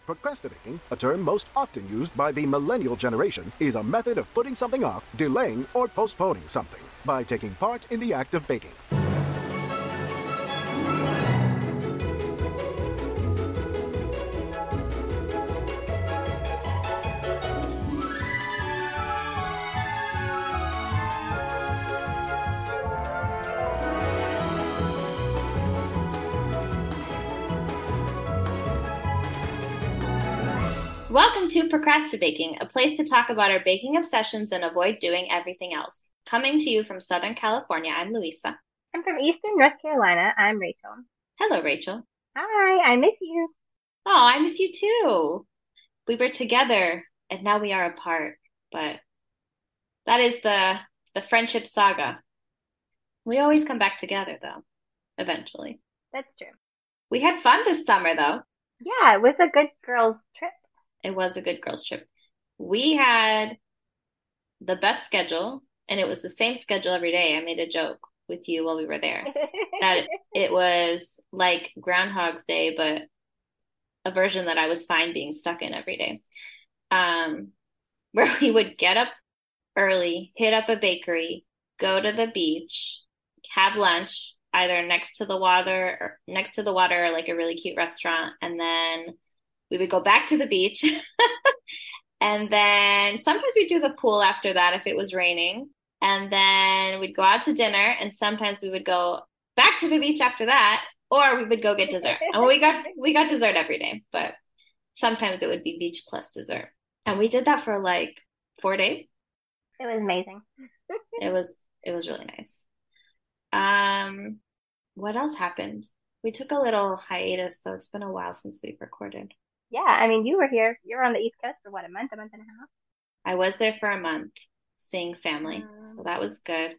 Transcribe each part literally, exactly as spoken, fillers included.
Procrastinating, a term most often used by the millennial generation, is a method of putting something off, delaying, or postponing something by taking part in the act of baking. Welcome to Procrastinating, a place to talk about our baking obsessions and avoid doing everything else. Coming to you from Southern California, I'm Luisa. I'm from Eastern North Carolina. I'm Rachel. Hello, Rachel. Hi, I miss you. Oh, I miss you too. We were together and now we are apart, but that is the the friendship saga. We always come back together though, eventually. That's true. We had fun this summer though. Yeah, it was a good girls' trip. It was a good girls' trip. We had the best schedule, and it was the same schedule every day. I made a joke with you while we were there that it was like Groundhog's Day, but a version that I was fine being stuck in every day. Um, where we would get up early, hit up a bakery, go to the beach, have lunch, either next to the water or next to the water or like a really cute restaurant, and then we would go back to the beach. And then sometimes we'd do the pool after that if it was raining. And then we'd go out to dinner. And sometimes we would go back to the beach after that, or we would go get dessert. And we got we got dessert every day, but sometimes it would be beach plus dessert. And we did that for like four days. It was amazing. It was it was really nice. Um, what else happened? We took a little hiatus, so it's been a while since we've recorded. Yeah, I mean, you were here. You were on the East Coast for what, a month, a month and a half? I was there for a month seeing family, Um, so that was good.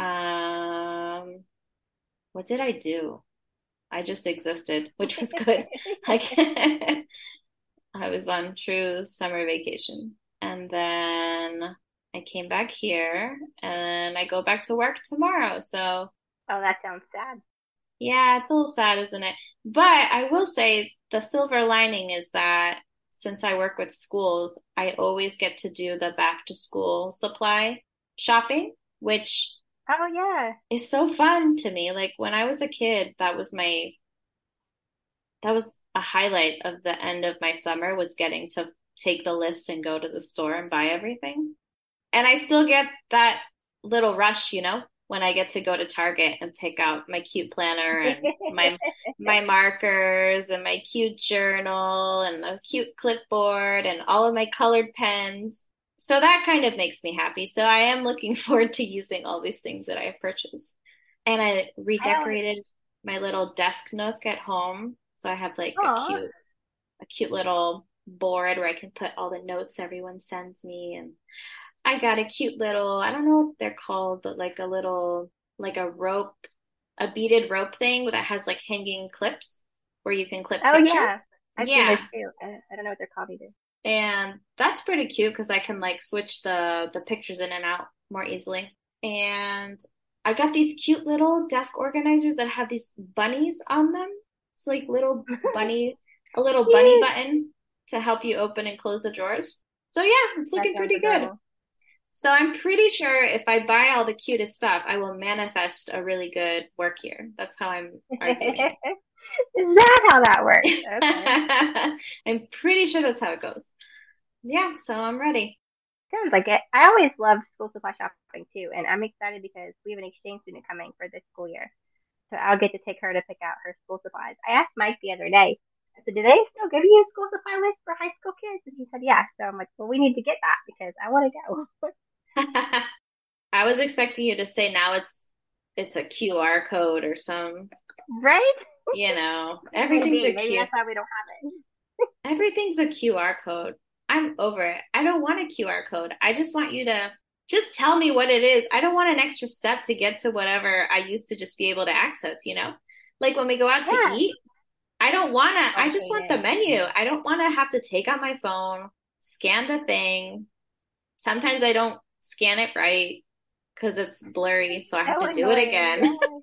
Um, what did I do? I just existed, which was good. Like I was on true summer vacation. And then I came back here and I go back to work tomorrow. So oh, that sounds sad. yeah, it's a little sad, isn't it? But I will say the silver lining is that since I work with schools, I always get to do the back to school supply shopping, which Oh, yeah. is so fun to me. Like when I was a kid, that was my that was a highlight of the end of my summer was getting to take the list and go to the store and buy everything. And I still get that little rush, you know, when I get to go to Target and pick out my cute planner and my my markers and my cute journal and a cute clipboard and all of my colored pens. So that kind of makes me happy. So I am looking forward to using all these things that I have purchased. And I I always, redecorated my little desk nook at home. So I have like a aw, cute a cute little board where I can put all the notes everyone sends me, and I got a cute little, I don't know what they're called, but like a little, like a rope, a beaded rope thing that has like hanging clips where you can clip oh, pictures. yeah. I've seen Yeah. this too. I, I don't know what they're called either. And that's pretty cute because I can like switch the the pictures in and out more easily. And I got these cute little desk organizers that have these bunnies on them. It's like little bunny, a little bunny Cute. button to help you open and close the drawers. So yeah, it's That looking sounds pretty good. adorable. So I'm pretty sure if I buy all the cutest stuff, I will manifest a really good work year. That's how I'm arguing Is that how that works? Okay. it. I'm pretty sure that's how it goes. Yeah, so I'm ready. Sounds like it. I always loved school supply shopping too, and I'm excited because we have an exchange student coming for this school year. So I'll get to take her to pick out her school supplies. I asked Mike the other day, I said, do they still give you a school supply list for high school kids? And he said, yeah. So I'm like, well, we need to get that because I want to go. I was expecting you to say now it's it's a Q R code or some, Right? you know, everything's Maybe. a Maybe Q that's why we don't have it. everything's a Q R code. I'm over it. I don't want a Q R code. I just want you to just tell me what it is. I don't want an extra step to get to whatever I used to just be able to access, you know? Like when we go out to Yeah. eat, I don't want to, Oh, I I just hate want the it. menu. I don't want to have to take out my phone, scan the thing. Sometimes I don't scan it right because it's blurry, so I have So to do it annoying. again. Yes.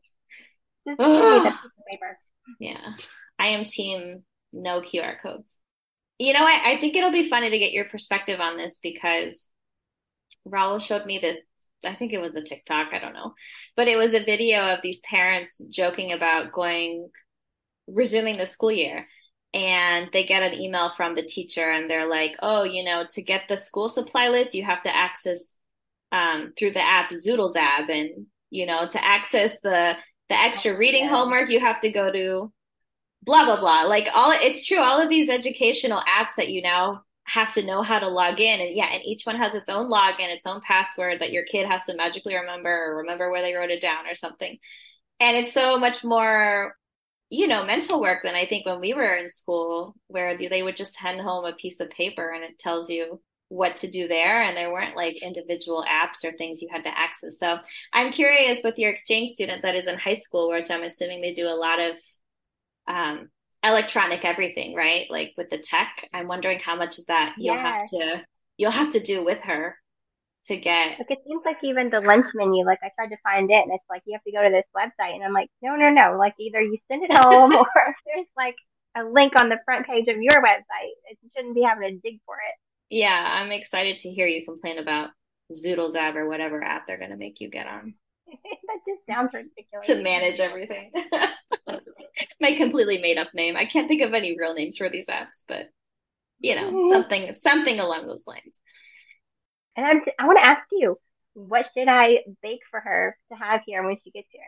Just give me the piece of paper. Yeah, I am team no Q R codes. You know, I, I think it'll be funny to get your perspective on this because Raul showed me this. I think it was a TikTok. I don't know, but it was a video of these parents joking about going, resuming the school year. And they get an email from the teacher and they're like, oh, you know, to get the school supply list, you have to access um, through the app Zoodlezab. And, you know, to access the, the extra reading Yeah. homework, you have to go to blah, blah, blah. Like all, it's true. All of these educational apps that you now have to know how to log in. And yeah, and each one has its own login, its own password that your kid has to magically remember or remember where they wrote it down or something. And it's so much more, you know, mental work than I think when we were in school, where they would just send home a piece of paper and it tells you what to do there. And there weren't like individual apps or things you had to access. So I'm curious with your exchange student that is in high school, which I'm assuming they do a lot of um, electronic everything, right? Like with the tech, I'm wondering how much of that you'll Yeah. have to, you'll have to do with her to get. Like, it seems like even the lunch menu, like, I tried to find it, and it's like, you have to go to this website. And I'm like, no, no, no. Like, either you send it home or there's, like, a link on the front page of your website. It shouldn't be having to dig for it. Yeah, I'm excited to hear you complain about Zoodlezab or whatever app they're going to make you get on That just sounds ridiculous. to manage everything. My completely made up name. I can't think of any real names for these apps, but you know, something something along those lines. And I'm, I want to ask you, what should I bake for her to have here when she gets here?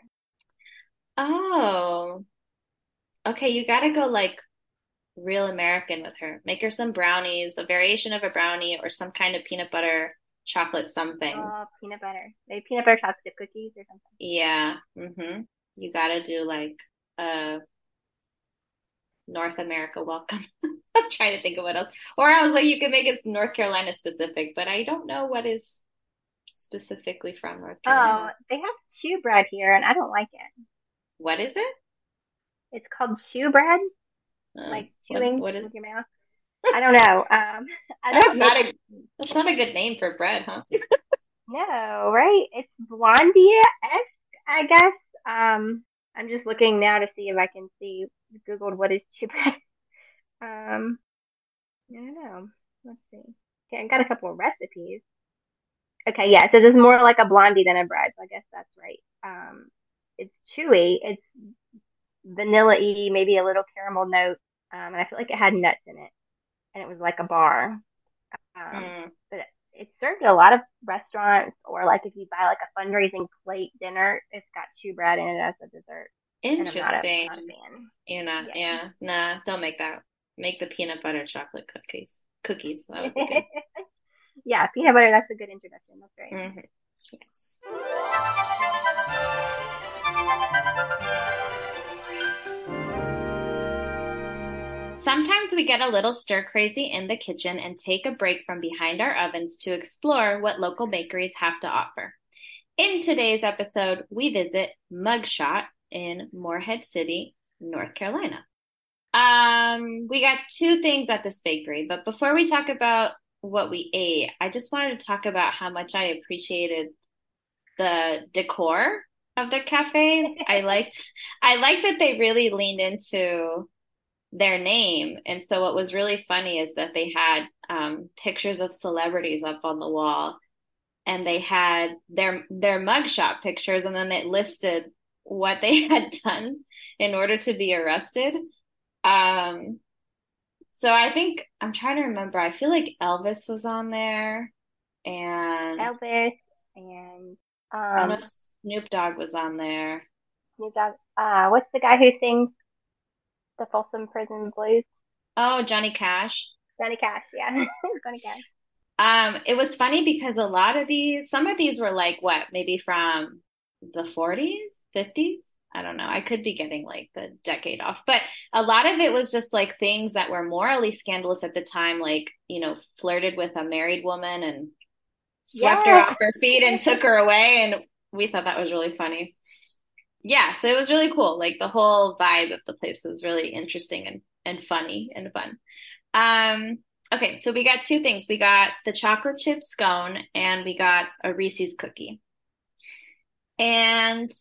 Oh, okay. You got to go like real American with her. Make her some brownies, a variation of a brownie, or some kind of peanut butter chocolate something. Oh, peanut butter. Maybe peanut butter chocolate chip cookies or something. Yeah. Mm-hmm. You got to do like a North America welcome. I'm trying to think of what else. Or I was like, you could make it North Carolina specific, but I don't know what is specifically from North Oh, Carolina. they have chew bread here, and I don't like it. What is it? It's called chew bread, Uh, like what, chewing what is with your mouth. I don't know. Um, I that's don't not make, a that's not a good name for bread, huh? no, right? It's Blondia-esque, I guess. Um, I'm just looking now to see if I can see, Googled what is chew bread. Um, I don't know. Let's see. Okay, I got a couple of recipes. Okay, yeah, so this is more like a blondie than a bread, so I guess that's right. Um, it's chewy. It's vanilla-y, maybe a little caramel note. Um, and I feel like it had nuts in it, and it was like a bar. Um, Mm. but it's served at a lot of restaurants, or like if you buy like a fundraising plate dinner, it's got chew bread in it as a dessert. And I'm not a, Interesting. not a fan. You're not, Yeah. yeah. Nah, don't make that. Make the peanut butter chocolate cookies. Cookies. That would be good. Yeah, peanut butter, that's a good introduction. That's great. Mm-hmm. Yes. Sometimes we get a little stir crazy in the kitchen and take a break from behind our ovens to explore what local bakeries have to offer. In today's episode, we visit Mugshot in Morehead City, North Carolina. Um, we got two things at this bakery, but before we talk about what we ate, I just wanted to talk about how much I appreciated the decor of the cafe. I liked I liked that they really leaned into their name. And so what was really funny is that they had um, pictures of celebrities up on the wall, and they had their their mugshot pictures, and then it listed what they had done in order to be arrested. Um, so I think I'm trying to remember. I feel like Elvis was on there, and Elvis and I know um, Snoop Dogg was on there. you got uh, what's the guy who sings the Folsom Prison Blues? Oh, Johnny Cash. Johnny Cash, yeah, Johnny Cash. Um, it was funny because a lot of these, some of these were like what, maybe from the forties, fifties? I don't know. I could be getting like the decade off, but a lot of it was just like things that were morally scandalous at the time, like, you know, flirted with a married woman and swept her Yeah. off her feet and took her away. And we thought that was really funny. Yeah, so it was really cool. Like the whole vibe of the place was really interesting and, and funny and fun. Um, okay, so we got two things. We got the chocolate chip scone and we got a Reese's cookie. And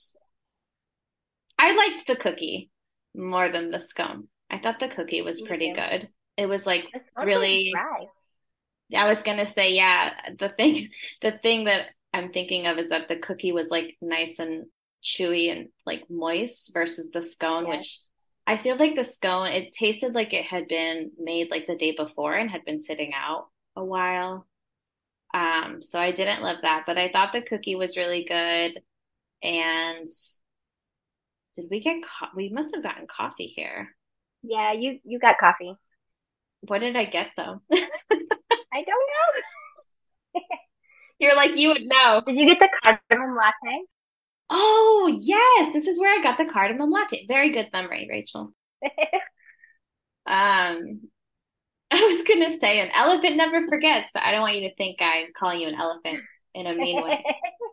I liked the cookie more than the scone. I thought the cookie was Me pretty too. good. It was like The sponge was really, dry. I was gonna say, yeah, the thing the thing that I'm thinking of is that the cookie was like nice and chewy and like moist versus the scone, Yes. which I feel like the scone, it tasted like it had been made like the day before and had been sitting out a while. Um, so I didn't love that, but I thought the cookie was really good. And did we get co- we must have gotten coffee here. Yeah, you you got coffee. What did I get though? I don't know. You're like, you would know. Did you get the cardamom latte? Oh, yes, this is where I got the cardamom latte. Very good memory, Rachel. Um, I was gonna say an elephant never forgets, but I don't want you to think I'm calling you an elephant in a mean way.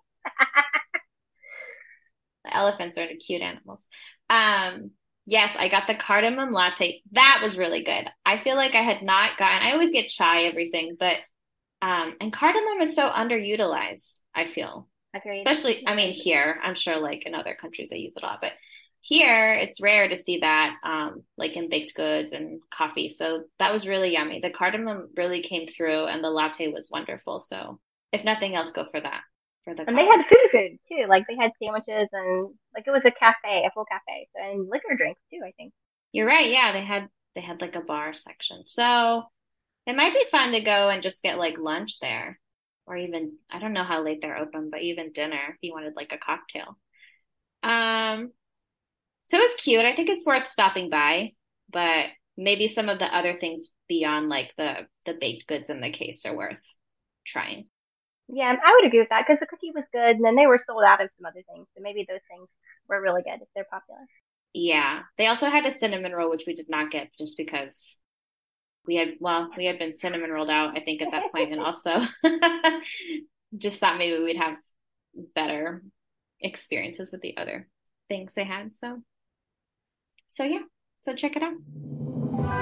The elephants are the cute animals. Um, yes, I got the cardamom latte. That was really good. I feel like I had not gotten, I always get chai everything, but um, and cardamom is so underutilized, I feel. Agreed. Especially, I mean, here, I'm sure like in other countries they use it a lot, but here it's rare to see that, um, like in baked goods and coffee. So that was really yummy. The cardamom really came through, and the latte was wonderful. So if nothing else, go for that. For the And they coffee. had food food too. Like they had sandwiches and like it was a cafe, a full cafe. So, and liquor drinks too, I think. You're right. Yeah, they had they had like a bar section. So it might be fun to go and just get like lunch there, or even I don't know how late they're open, but even dinner if you wanted like a cocktail. Um, so it was cute. I think it's worth stopping by, but maybe some of the other things beyond like the the baked goods in the case are worth trying. Yeah, I would agree with that because the cookie was good, and then they were sold out of some other things. So maybe those things were really good if they're popular. Yeah. They also had a cinnamon roll, which we did not get just because we had, well, we had been cinnamon rolled out, I think, at that point, and also just thought maybe we'd have better experiences with the other things they had. So, so yeah. So check it out.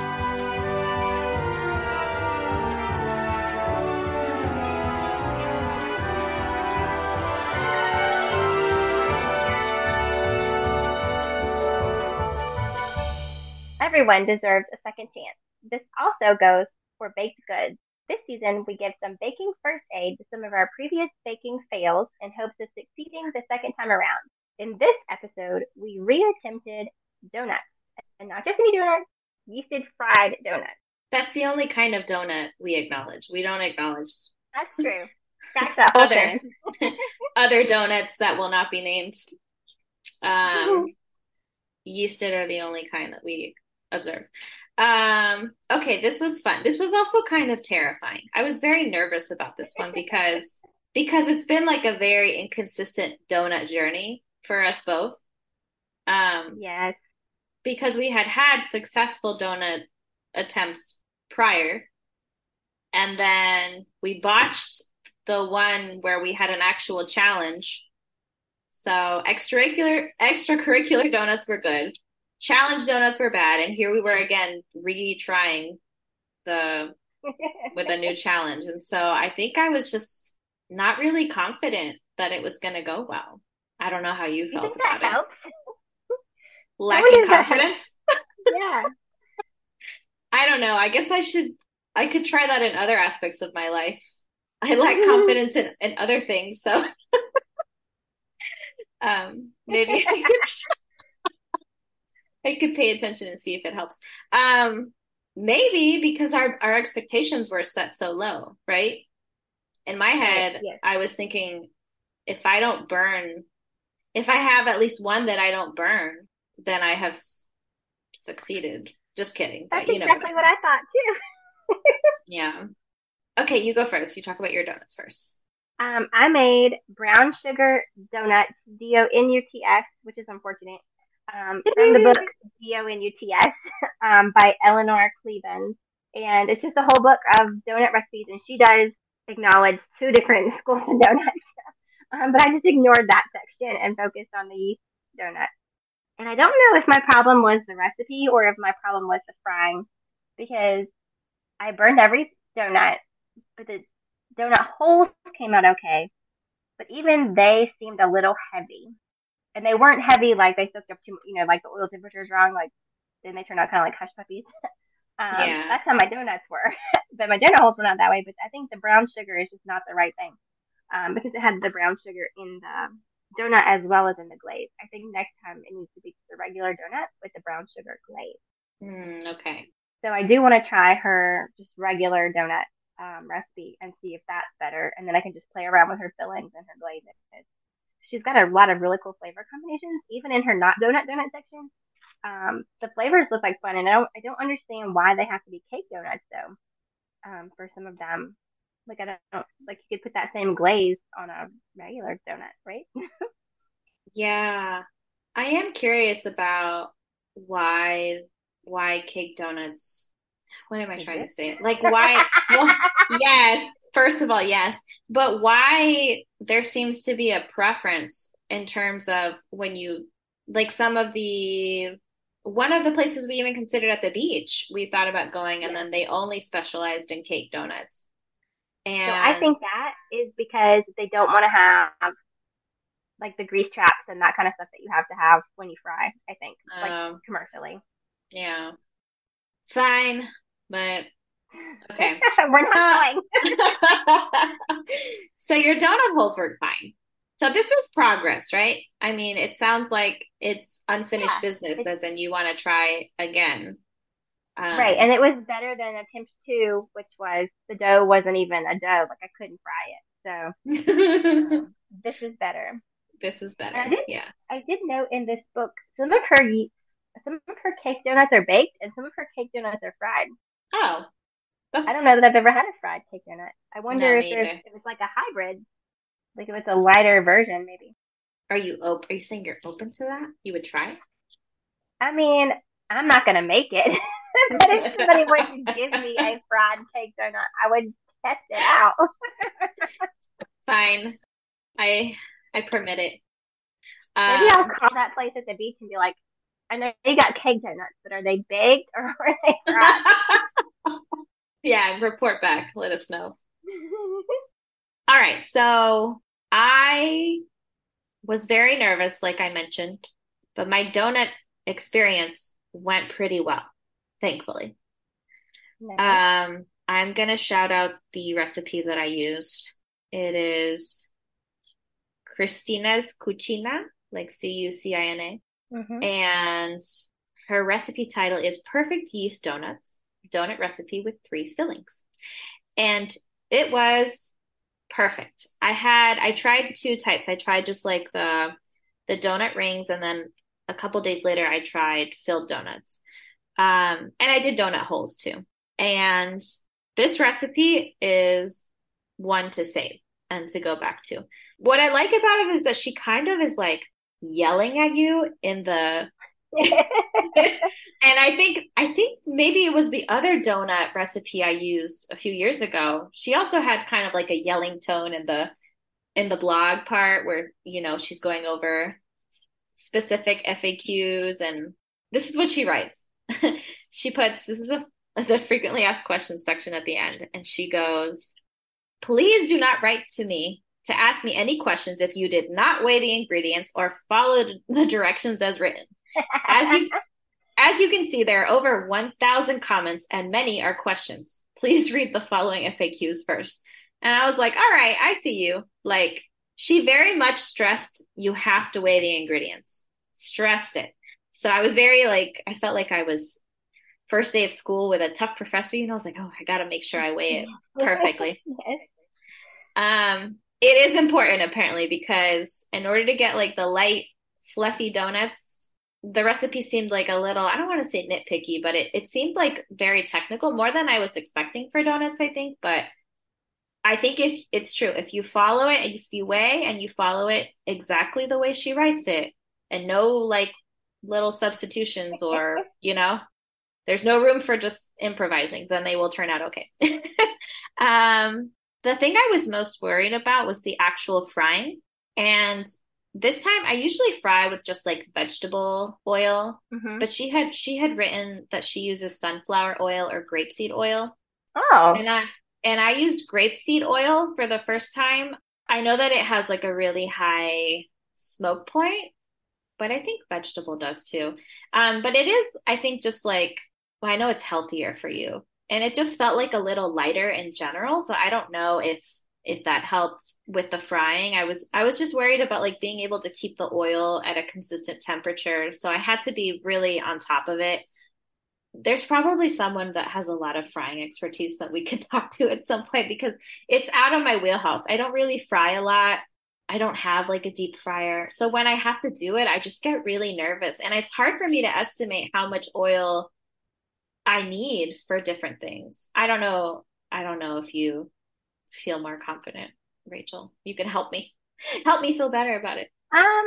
Everyone deserves a second chance. This also goes for baked goods. This season, we give some baking first aid to some of our previous baking fails in hopes of succeeding the second time around. In this episode, we reattempted donuts. And not just any donuts, yeasted fried donuts. That's the only kind of donut we acknowledge. We don't acknowledge That's true. Scratch that whole other thing. other donuts that will not be named. Um, yeasted are the only kind that we observe. Um, okay, this was fun. This was also kind of terrifying. I was very nervous about this one because because it's been like a very inconsistent donut journey for us both. Um, Yes. because we had had successful donut attempts prior, and then we botched the one where we had an actual challenge. So extracurricular extracurricular donuts were good. Challenge donuts were bad, and here we were again retrying the with a new challenge. And so I think I was just not really confident that it was going to go well. I don't know how you You felt think that about it. helps? Lacking does that confidence? Yeah. I don't know. I guess I should, I could try that in other aspects of my life. I lack confidence in, in other things. So um, maybe I could, I could pay attention and see if it helps. Um, maybe because our, our expectations were set so low, right? In my head, Yes. I was thinking if I don't burn, if I have at least one that I don't burn, then I have s- succeeded. Just kidding. That's But you know exactly what I mean. what I thought too. Yeah. Okay, you go first. You talk about your donuts first. Um, I made brown sugar donuts, D O N U T S, which is unfortunate, um, from the book D O N U T S um, by Eleanor Cleveland. And it's just a whole book of donut recipes, and she does acknowledge two different schools of donuts. Um, but I just ignored that section and focused on the yeast donut. And I don't know if my problem was the recipe or if my problem was the frying, because I burned every donut, but the donut holes came out okay. But even they seemed a little heavy. And they weren't heavy like they soaked up too, you know, like the oil temperature is wrong. Like, then they turned out kind of like hush puppies. Um, Yeah. that's how my donuts were. But my donut holes were not that way. But I think the brown sugar is just not the right thing, um, because it had the brown sugar in the donut as well as in the glaze. I think next time it needs to be the regular donut with the brown sugar glaze. Mm, okay. So I do want to try her just regular donut um, recipe and see if that's better, and then I can just play around with her fillings and her glazes. She's got a lot of really cool flavor combinations, even in her not donut donut section. Um, the flavors look like fun, and I don't, I don't understand why they have to be cake donuts though. Um, for some of them, like I don't like you could put that same glaze on a regular donut, right? Yeah. I am curious about why why cake donuts. What am I trying to say? Like why well, yes, first of all, yes. But why there seems to be a preference in terms of when you like some of the one of the places we even considered at the beach, we thought about going and Yeah. then they only specialized in cake donuts. So I And think that is because they don't want to have like the grease traps and that kind of stuff that you have to have when you fry. I think like um commercially. yeah. Fine, but okay. We're not Uh, going. so your donut holes work fine. So this is progress, right? I mean, it sounds like it's unfinished Yeah, business, it's as in you want to try again. right, Um, and it was better than attempt two, which was the dough wasn't even a dough, like I couldn't fry it. So um, this is better. this is And I better. did, Yeah. I did note in this book some of her some of her cake donuts are baked and some of her cake donuts are fried. Oh, I that's don't know that I've ever had a fried cake donut. I no, wonder if me there's either. if it's like a hybrid, like if it's a lighter version, maybe. Are you op- Are you saying you're open to that? You would try I mean, I'm not gonna make it, but if somebody were to give me a fried cake donut, I would test it out. Fine. I I permit it. Maybe I'll Um, call that place at the beach and be like, I know you got cake donuts, but are they baked or are they fried? yeah, report back. Let us know. All right. So I was very nervous, like I mentioned, but my donut experience went pretty well, thankfully. Nice. Um, I'm gonna shout out the recipe that I used. It is Christina's Cucina, like C U C I N A. Mm-hmm. And her recipe title is Perfect Yeast Donuts, donut recipe with three fillings. And it was perfect. I had I tried two types. I tried just like the the donut rings, and then a couple days later I tried filled donuts. Um, and I did donut holes too. And this recipe is one to save and to go back to. What I like about it is that she kind of is like yelling at you in the and I think I think maybe it was the other donut recipe I used a few years ago. She also had kind of like a yelling tone in the in the blog part where, you know, she's going over specific F A Qs, and this is what she writes. She puts this is the the frequently asked questions section at the end, and she goes, "Please do not write to me to ask me any questions if you did not weigh the ingredients or followed the directions as written. As you as you can see, there are over one thousand comments and many are questions. Please read the following F A Qs first." And I was like, all right, I see you. Like, she very much stressed you have to weigh the ingredients. Stressed it. So I was very like, I felt like I was first day of school with a tough professor. You know, I was like, oh, I got to make sure I weigh it perfectly. Yes. Um, it is important apparently because in order to get like the light, fluffy donuts, the recipe seemed like a little, I don't want to say nitpicky, but it, it seemed like very technical, more than I was expecting for donuts, I think. But I think if it's true, if you follow it and if you weigh and you follow it exactly the way she writes it and no like little substitutions or, you know, there's no room for just improvising, then they will turn out okay. um, the thing I was most worried about was the actual frying. And this time I usually fry with just like vegetable oil, Mm-hmm. but she had she had written that she uses sunflower oil or grapeseed oil. Oh. And I and I used grapeseed oil for the first time. I know that it has like a really high smoke point, but I think vegetable does too. Um, but it is, I think, just like well, I know it's healthier for you. And it just felt like a little lighter in general. So I don't know if if that helped with the frying. I was I was just worried about like being able to keep the oil at a consistent temperature. So I had to be really on top of it. There's probably someone that has a lot of frying expertise that we could talk to at some point because it's out of my wheelhouse. I don't really fry a lot. I don't have like a deep fryer. So when I have to do it, I just get really nervous. And it's hard for me to estimate how much oil I need for different things. I don't know. I don't know if you feel more confident, Rachel. You can help me. Help me feel better about it. Um,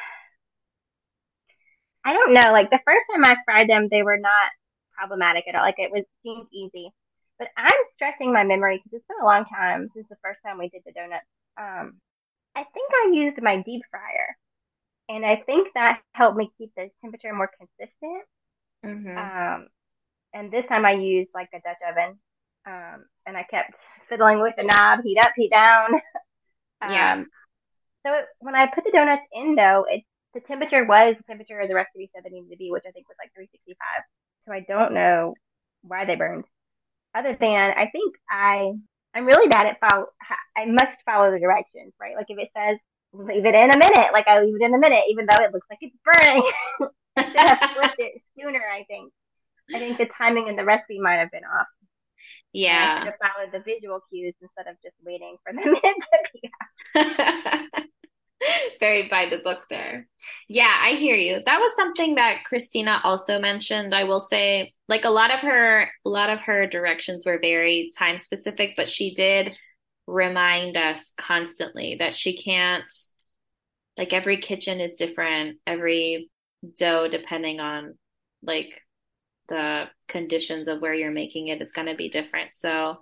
I don't know. Like the first time I fried them, they were not problematic at all. Like it was seemed easy. But I'm stretching my memory because it's been a long time since the first time we did the donuts. Um, I think I used my deep fryer, and I think that helped me keep the temperature more consistent. Mm-hmm. Um, and this time I used like a Dutch oven, um, and I kept fiddling with the knob, heat up, heat down. Um, yeah. So it, when I put the donuts in, though, it the temperature was the temperature the recipe said they needed to be, which I think was like three sixty-five. So I don't know why they burned. Other than I think I I'm really bad at follow. I must follow the directions, right? Like if it says leave it in a minute, like I leave it in a minute, even though it looks like it's burning. I should have flipped it sooner. I think. I think the timing in the recipe might have been off. Yeah. And I should have followed the visual cues instead of just waiting for the minute to be out. Very by the book there. Yeah, I hear you. That was something that Christina also mentioned. I will say, like a lot of her, a lot of her directions were very time specific, but she did remind us constantly that she can't, like every kitchen is different, every dough, depending on like the conditions of where you're making it, is going to be different. So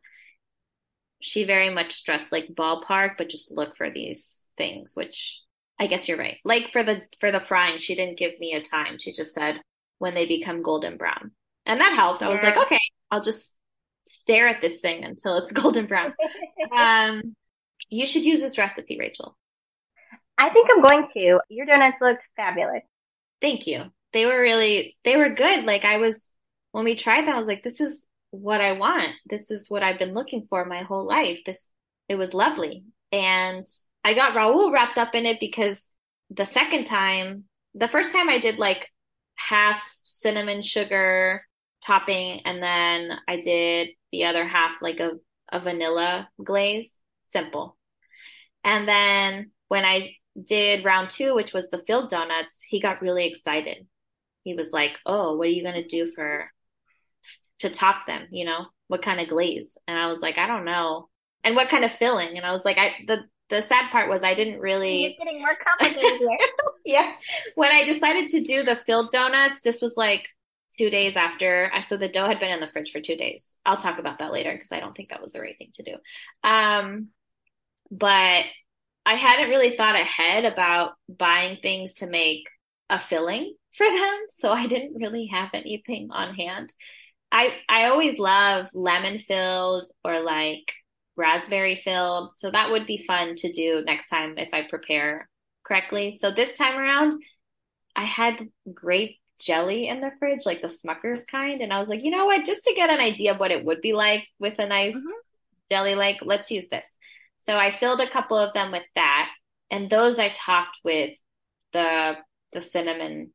she very much stressed like ballpark, but just look for these things, which I guess you're right. Like for the for the frying, she didn't give me a time. She just said when they become golden brown. And that helped. I was like, okay, I'll just stare at this thing until it's golden brown. um, you should use this recipe, Rachel. I think I'm going to. Your donuts looked fabulous. Thank you. They were really, they were good. Like I was, when we tried them, I was like, this is what I want. This is what I've been looking for my whole life. This, it was lovely. And I got Raul wrapped up in it because the second time, the first time I did like half cinnamon sugar topping, and then I did the other half like a, a vanilla glaze, simple. And then when I did round two, which was the filled donuts, he got really excited. He was like, oh, what are you going to do for to top them, you know, what kind of glaze? And I was like, I don't know. And what kind of filling? And I was like, I, the, the sad part was I didn't really. It's getting more complicated here. Yeah. When I decided to do the filled donuts, this was like two days after. I, so the dough had been in the fridge for two days. I'll talk about that later because I don't think that was the right thing to do. Um, but I hadn't really thought ahead about buying things to make a filling for them. So I didn't really have anything on hand. I I always love lemon filled or like raspberry filled. So that would be fun to do next time if I prepare correctly. So this time around, I had grape jelly in the fridge, like the Smucker's kind. And I was like, you know what, just to get an idea of what it would be like with a nice mm-hmm. jelly, like let's use this. So I filled a couple of them with that. And those I topped with the the cinnamon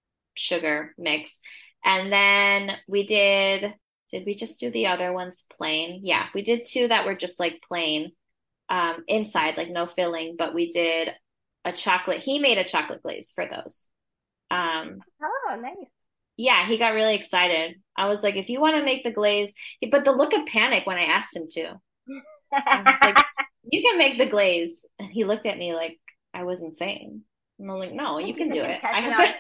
sugar mix. And then we did, did we just do the other ones plain? Yeah, we did two that were just like plain um, inside, like no filling, but we did a chocolate. He made a chocolate glaze for those. Um, oh, nice. Yeah, he got really excited. I was like, if you want to make the glaze, but the look of panic when I asked him to. I was like, you can make the glaze. And he looked at me like I was insane. And I was like, no, you can do it. I have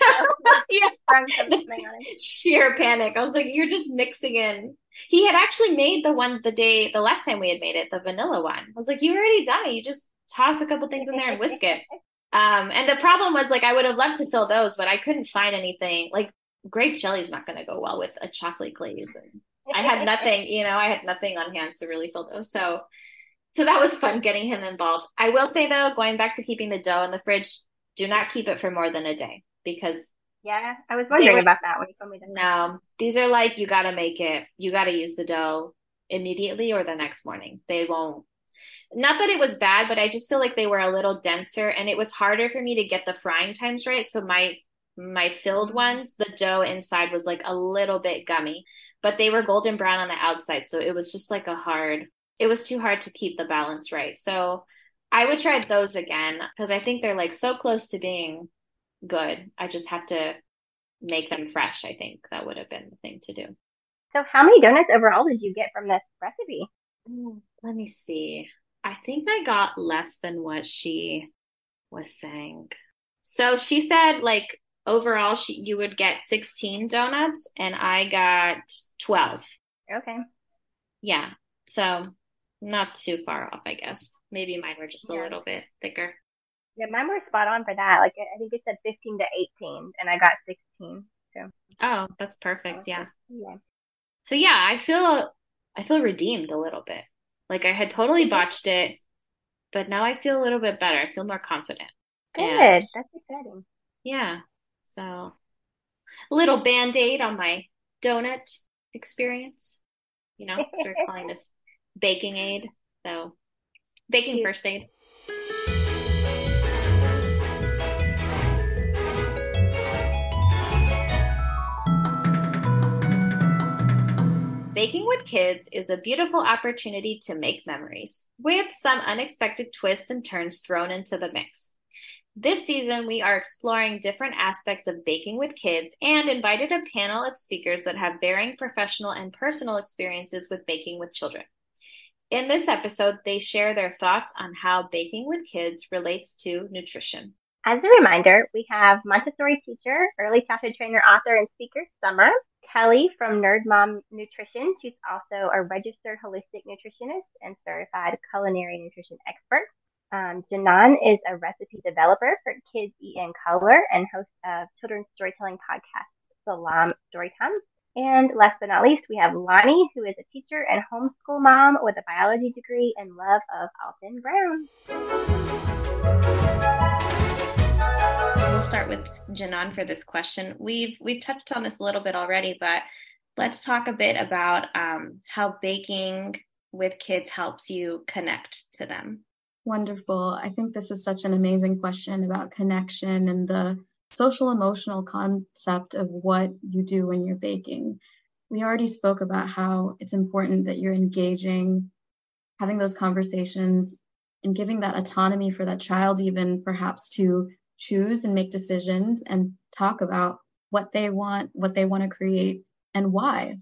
yeah. Sheer panic. I was like, you're just mixing in. He had actually made the one the day, the last time we had made it, the vanilla one. I was like, you already done it. You just toss a couple things in there and whisk it. Um, and the problem was like, I would have loved to fill those, but I couldn't find anything. Like grape jelly is not going to go well with a chocolate glaze. And I had nothing, you know, I had nothing on hand to really fill those. So, so that was fun getting him involved. I will say though, going back to keeping the dough in the fridge, do not keep it for more than a day because yeah, I was wondering were, about that when you told me that. No, These are like, you got to make it, you got to use the dough immediately or the next morning. They won't. Not that it was bad, but I just feel like they were a little denser and it was harder for me to get the frying times right. So my my filled ones, the dough inside was like a little bit gummy, but they were golden brown on the outside. So it was just like a hard, it was too hard to keep the balance right. So I would try those again because I think they're like so close to being good. I just have to make them fresh. I think that would have been the thing to do. So how many donuts overall did you get from this recipe? Ooh, let me see. I think I got less than what she was saying. So she said like overall she you would get sixteen donuts and I got twelve. Okay. Yeah. So not too far off, I guess. Maybe mine were just a Yeah. little bit thicker. Yeah, mine were spot on for that. Like I think it said fifteen to eighteen and I got sixteen. So Oh, that's perfect. Yeah. yeah. So yeah, I feel I feel redeemed a little bit. Like I had totally botched it, but now I feel a little bit better. I feel more confident. Good. And That's exciting. yeah. So a little band-aid on my donut experience. You know, start calling this baking aid. So baking Cute. first aid. Baking with kids is a beautiful opportunity to make memories, with some unexpected twists and turns thrown into the mix. This season, we are exploring different aspects of baking with kids and invited a panel of speakers that have varying professional and personal experiences with baking with children. In this episode, they share their thoughts on how baking with kids relates to nutrition. As a reminder, we have Montessori teacher, early childhood trainer, author, and speaker, Summer. Kelly from Nerd Mom Nutrition. She's also a registered holistic nutritionist and certified culinary nutrition expert. Um, Janan is a recipe developer for Kids Eat in Color and host of children's storytelling podcast, Salam Storytime. And last but not least, we have Lonnie, who is a teacher and homeschool mom with a biology degree and love of Alton Brown. We'll start with Janan for this question. We've we've touched on this a little bit already, but let's talk a bit about um, how baking with kids helps you connect to them. Wonderful. I think this is such an amazing question about connection and the social emotional concept of what you do when you're baking. We already spoke about how it's important that you're engaging, having those conversations, and giving that autonomy for that child even perhaps to choose and make decisions and talk about what they want, what they want to create, and why.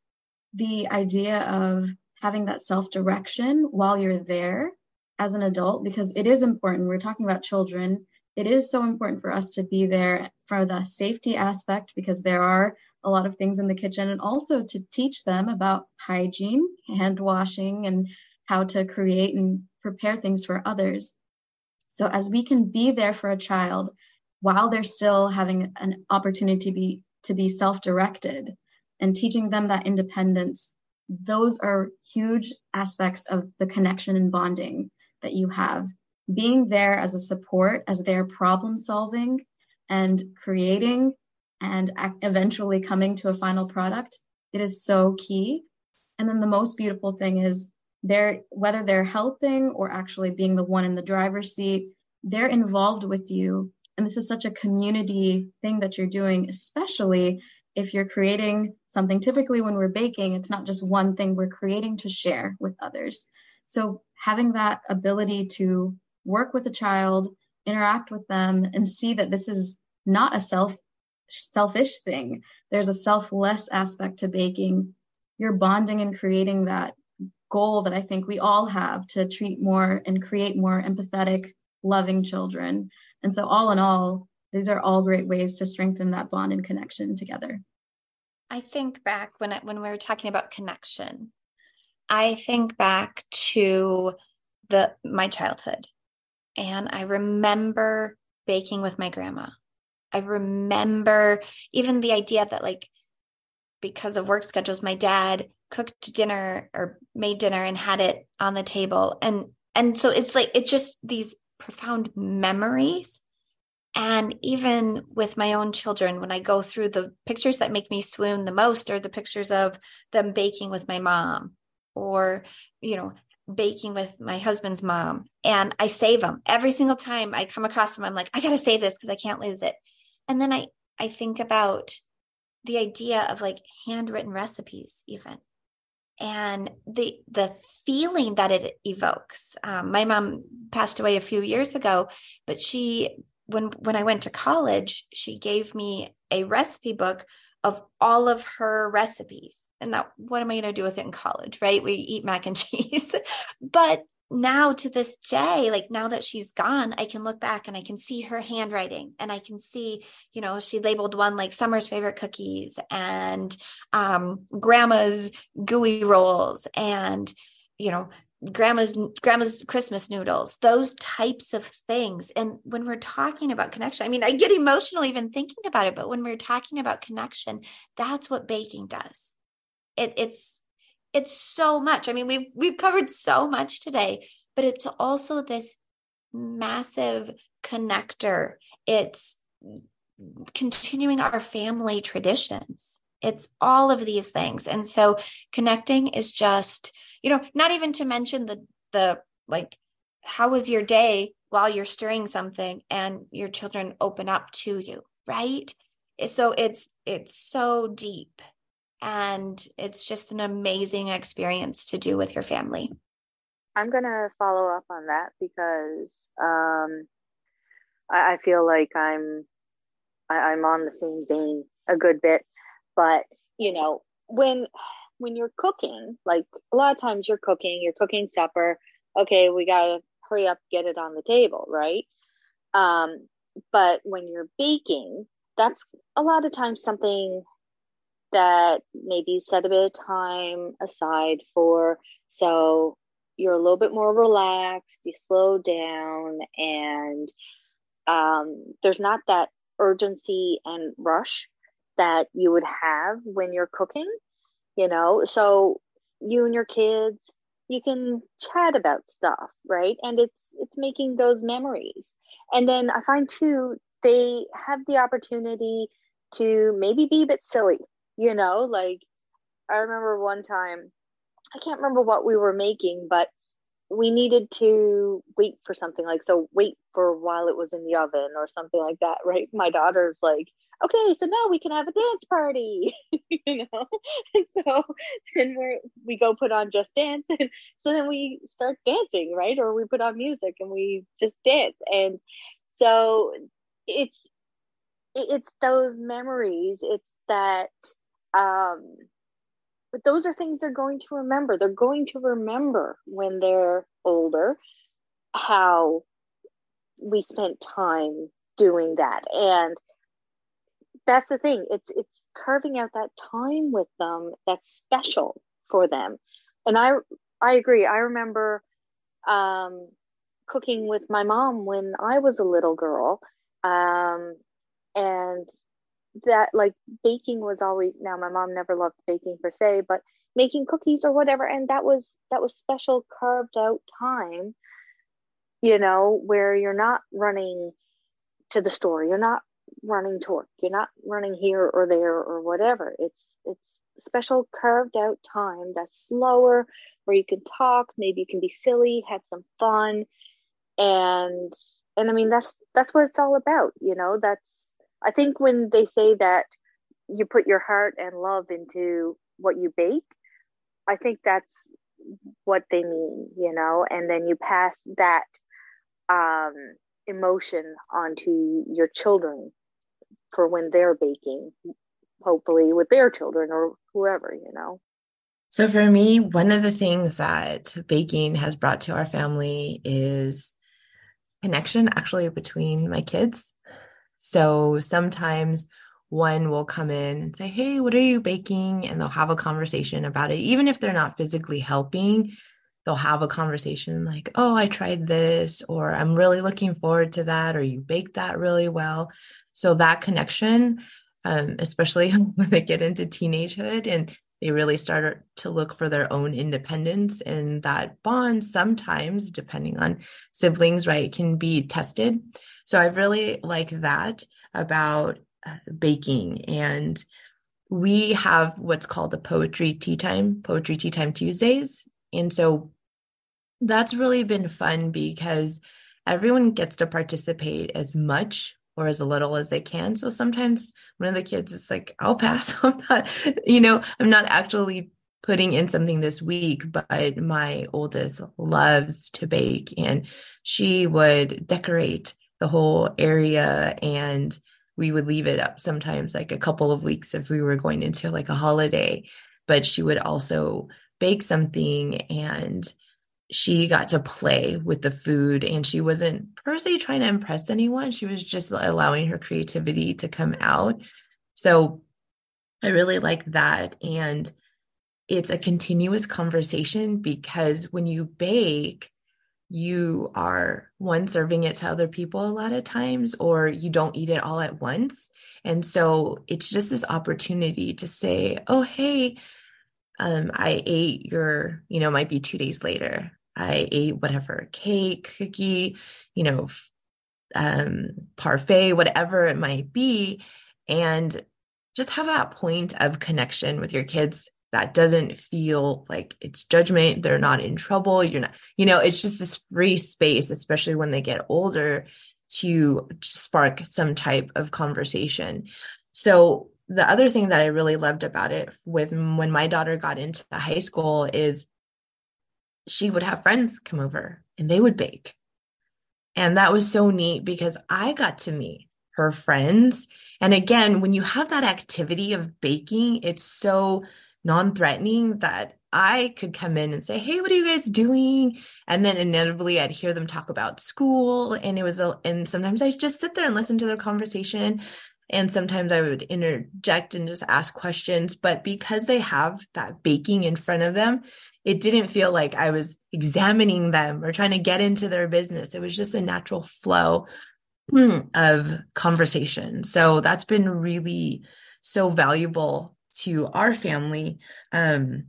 The idea of having that self-direction while you're there as an adult, because it is important. We're talking about children. It is so important for us to be there for the safety aspect, because there are a lot of things in the kitchen, and also to teach them about hygiene, hand washing, and how to create and prepare things for others. So as we can be there for a child while they're still having an opportunity to be to be self-directed and teaching them that independence, those are huge aspects of the connection and bonding that you have. Being there as a support, as they're problem solving and creating and eventually coming to a final product, it is so key. And then the most beautiful thing is they're, whether they're helping or actually being the one in the driver's seat, they're involved with you. And this is such a community thing that you're doing, especially if you're creating something. Typically when we're baking, it's not just one thing, we're creating to share with others. So having that ability to work with a child, interact with them, and see that this is not a self selfish thing. There's a selfless aspect to baking. You're bonding and creating that goal that I think we all have to treat more and create more empathetic, loving children. And so all in all, these are all great ways to strengthen that bond and connection together. I think back when I, when we were talking about connection, I think back to the my childhood, and I remember baking with my grandma. I remember even the idea that, like, because of work schedules, my dad cooked dinner or made dinner and had it on the table. And, and so it's like, it's just these profound memories And even with my own children, when I go through the pictures that make me swoon the most are the pictures of them baking with my mom, or, you know, baking with my husband's mom. And I save them every single time I come across them. I'm like, I got to save this because I can't lose it. And then I, I think about the idea of like handwritten recipes even. And the the feeling that it evokes. Um, my mom passed away a few years ago, but she, when when I went to college, she gave me a recipe book of all of her recipes. And now, what am I going to do with it in college, right? We eat mac and cheese. But now to this day, like now that she's gone, I can look back and I can see her handwriting, and I can see, you know, she labeled one like Summer's favorite cookies and um, grandma's gooey rolls and, you know, grandma's, grandma's Christmas noodles, those types of things. And when we're talking about connection, I mean, I get emotional even thinking about it, but when we're talking about connection, that's what baking does. It, it's, It's so much. I mean, we've, we've covered so much today, but it's also this massive connector. It's continuing our family traditions. It's all of these things. And so connecting is just, you know, not even to mention the, the, like, how was your day while you're stirring something and your children open up to you, right? So it's, it's so deep. And it's just an amazing experience to do with your family. I'm going to follow up on that because um, I, I feel like I'm I, I'm on the same vein a good bit. But, you know, when when you're cooking, like a lot of times you're cooking, you're cooking supper. Okay, we got to hurry up, get it on the table, right? Um, but when you're baking, that's a lot of times something that maybe you set a bit of time aside for, so you're a little bit more relaxed, you slow down, and um, there's not that urgency and rush that you would have when you're cooking, you know, so you and your kids, you can chat about stuff, right? And it's it's making those memories. And then I find too, they have the opportunity to maybe be a bit silly. You know, like I remember one time, I can't remember what we were making, but we needed to wait for something, like, so wait for while it was in the oven or something like that, right? My daughter's like, okay, so now we can have a dance party, you know? And so then we're, we go put on Just Dance. And so then we start dancing, right? Or we put on music and we just dance. And so it's, it's those memories. It's that, um, but those are things they're going to remember. They're going to remember when they're older how we spent time doing that. And that's the thing. It's it's carving out that time with them that's special for them. And I I agree. I remember um, cooking with my mom when I was a little girl. Um, and that, like, baking was always, now my mom never loved baking per se, but making cookies or whatever, and that was that was special carved out time, you know, where you're not running to the store, you're not running to work, you're not running here or there or whatever. It's it's special carved out time that's slower, where you can talk, maybe you can be silly, have some fun, and and I mean that's that's what it's all about, you know. That's, I think when they say that you put your heart and love into what you bake, I think that's what they mean, you know, and then you pass that um, emotion onto your children for when they're baking, hopefully with their children or whoever, you know. So for me, one of the things that baking has brought to our family is connection actually between my kids. So sometimes one will come in and say, hey, what are you baking? And they'll have a conversation about it. Even if they're not physically helping, they'll have a conversation like, oh, I tried this, or I'm really looking forward to that, or you baked that really well. So that connection, um, especially when they get into teenagehood and they really start to look for their own independence, and that bond sometimes, depending on siblings, right, can be tested. So I really like that about uh, baking. And we have what's called a poetry tea time, poetry tea time Tuesdays. And so that's really been fun because everyone gets to participate as much or as little as they can. So sometimes one of the kids is like, I'll pass. I'm not, you know, I'm not actually putting in something this week, but my oldest loves to bake, and she would decorate the whole area, and we would leave it up sometimes like a couple of weeks if we were going into like a holiday, but she would also bake something, and she got to play with the food, and she wasn't per se trying to impress anyone. She was just allowing her creativity to come out. So I really like that. And it's a continuous conversation, because when you bake, you are one, serving it to other people a lot of times, or you don't eat it all at once. And so it's just this opportunity to say, oh, hey, um, I ate your, you know, might be two days later, I ate whatever, cake, cookie, you know, um, parfait, whatever it might be. And just have that point of connection with your kids that doesn't feel like it's judgment. They're not in trouble. You're not, you know, it's just this free space, especially when they get older, to spark some type of conversation. So the other thing that I really loved about it with when my daughter got into high school is she would have friends come over and they would bake. And that was so neat because I got to meet her friends. And again, when you have that activity of baking, it's so non-threatening that I could come in and say, hey, what are you guys doing? And then inevitably I'd hear them talk about school. And it was, a, and sometimes I just sit there and listen to their conversation. And sometimes I would interject and just ask questions. But because they have that baking in front of them, it didn't feel like I was examining them or trying to get into their business. It was just a natural flow of conversation. So that's been really so valuable to our family. Um,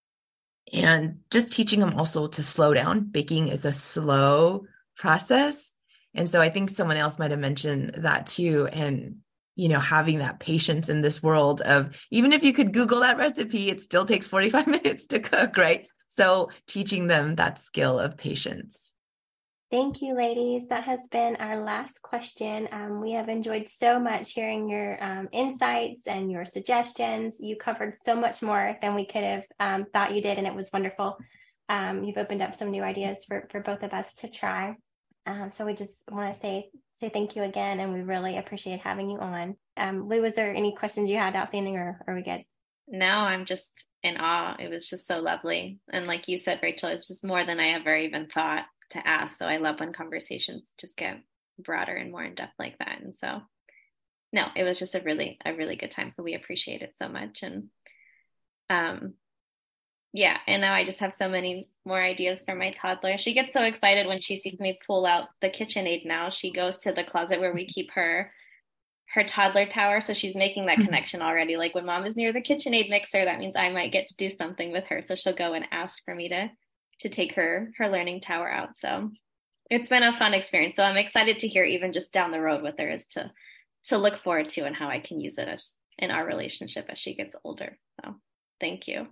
and just teaching them also to slow down. Baking is a slow process. And so I think someone else might have mentioned that too. And, you know, having that patience in this world of, even if you could Google that recipe, it still takes forty-five minutes to cook, right? So teaching them that skill of patience. Thank you, ladies. That has been our last question. Um, we have enjoyed so much hearing your um, insights and your suggestions. You covered so much more than we could have um, thought you did, and it was wonderful. Um, you've opened up some new ideas for, for both of us to try. Um, so we just want to say say thank you again, and we really appreciate having you on. Um, Lou, was there any questions you had outstanding, or, or are we good? No, I'm just in awe. It was just so lovely. And like you said, Rachel, it's just more than I ever even thought to ask. So I love when conversations just get broader and more in depth like that. And so, no, it was just a really, a really good time. So we appreciate it so much. And um, yeah, and now I just have so many more ideas for my toddler. She gets so excited when she sees me pull out the KitchenAid now. She goes to the closet where we keep her her toddler tower. So she's making that connection already. Like when mom is near the KitchenAid mixer, that means I might get to do something with her. So she'll go and ask for me to to take her her learning tower out. So it's been a fun experience. So I'm excited to hear even just down the road what there is to to look forward to and how I can use it as in our relationship as she gets older. So thank you.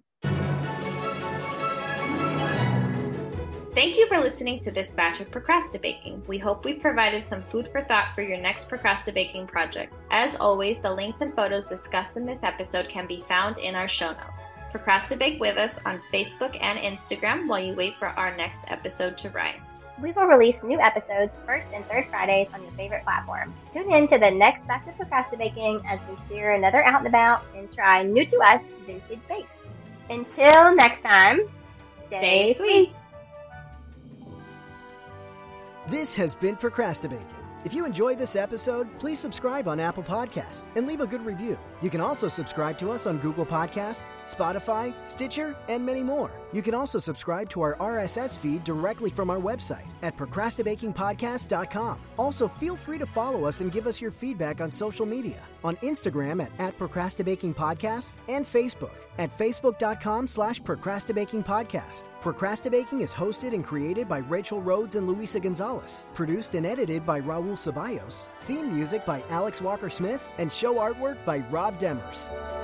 Thank you for listening to this batch of Procrastibaking. We hope we provided some food for thought for your next Procrastibaking project. As always, the links and photos discussed in this episode can be found in our show notes. Procrastinate with us on Facebook and Instagram while you wait for our next episode to rise. We will release new episodes first and third Fridays on your favorite platform. Tune in to the next batch of Procrastibaking as we share another out and about and try new to us vintage bakes. Until next time, stay, stay sweet. This has been Procrastibaking. If you enjoyed this episode, please subscribe on Apple Podcasts and leave a good review. You can also subscribe to us on Google Podcasts, Spotify, Stitcher, and many more. You can also subscribe to our R S S feed directly from our website at procrastinating podcast dot com. Also, feel free to follow us and give us your feedback on social media, on Instagram at, at procrastinating podcast and Facebook at facebook.com slash procrastinating podcast. Procrastinating is hosted and created by Rachel Rhodes and Luisa Gonzalez. Produced and edited by Raul Ceballos. Theme music by Alex Walker-Smith and show artwork by Rob Demers.